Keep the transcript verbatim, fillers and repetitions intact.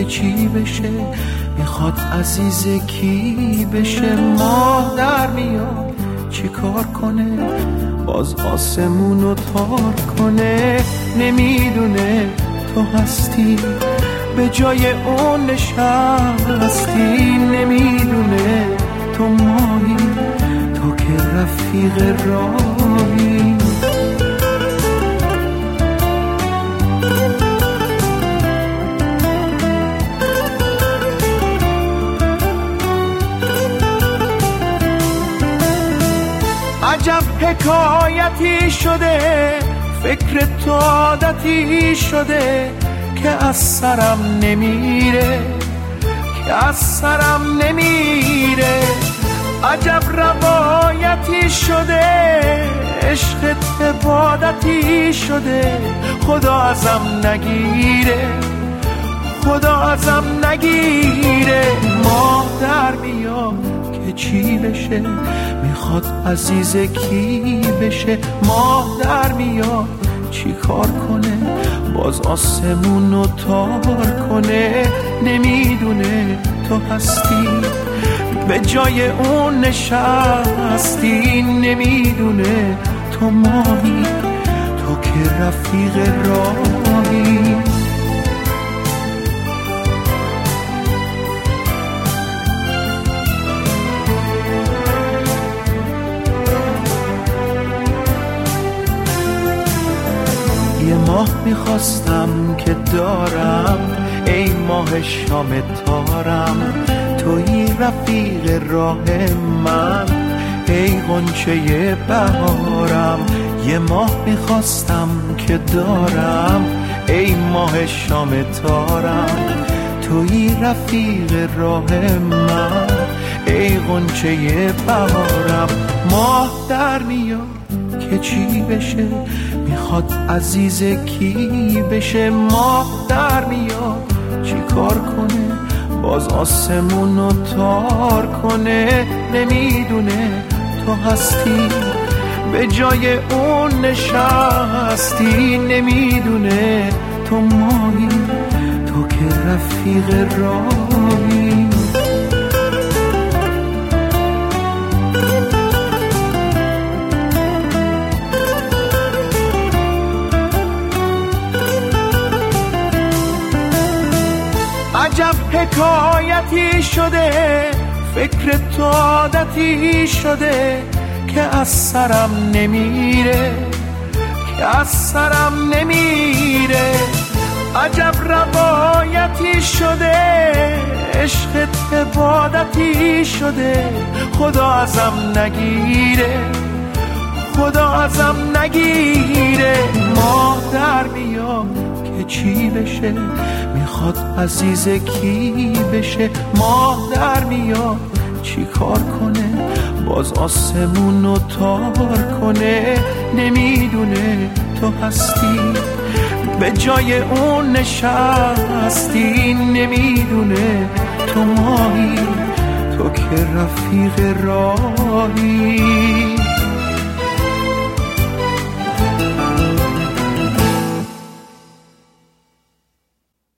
چی بشه، میخواد عزیز کی بشه. ماه در میاد چی کار کنه، باز آسمونو تار کنه. نمیدونه تو هستی به جای اون نشستی، نمیدونه تو ماهی، تو که رفیق راهی. عجب حکایتی شده، فکر تو عادتی شده که از سرم نمیره، که از سرم نمیره. عجب روایتی شده، عشق عبادتی شده. خدا ازم نگیره، خدا ازم نگیره. ماه در میاد که چی بشه، میخواد عزیز کی بشه. ماه در میاد چی کار کنه، باز آسمونو تار کنه. نمیدونه تو هستی به جای اون نشستی، نمیدونه تو ماهی، تو که رفیق راهی. یه ماه میخواستم که دارم، ای ماه شام تارم. توی رفیق راه من، ای غنچه بهارم. یه ماه میخواستم که دارم، ای ماه شام تارم. توی رفیق راه من، ای غنچه بهارم. ماه در میاد که چی بشه، میخواد عزیز کی بشه. ماه در میاد چی کار کنه، باز آسمونو تار کنه. نمیدونه تو هستی به جای اون نشستی، نمیدونه تو ماهی، تو که رفیق راهی. عجب حکایتی شده، فکر تو عادتی شده که از سرم نمیره، که از سرم نمیره. عجب روایتی شده، عشق عبادتی شده. خدا ازم نگیره، خدا ازم نگیره. ماه در میاد که چی بشه، میخواد عزیز کی بشه. ماه در میاد چی کار کنه، باز آسمونو تار کنه. نمیدونه تو هستی به جای اون نشستی، نمیدونه تو ماهی، تو که رفیق راهی.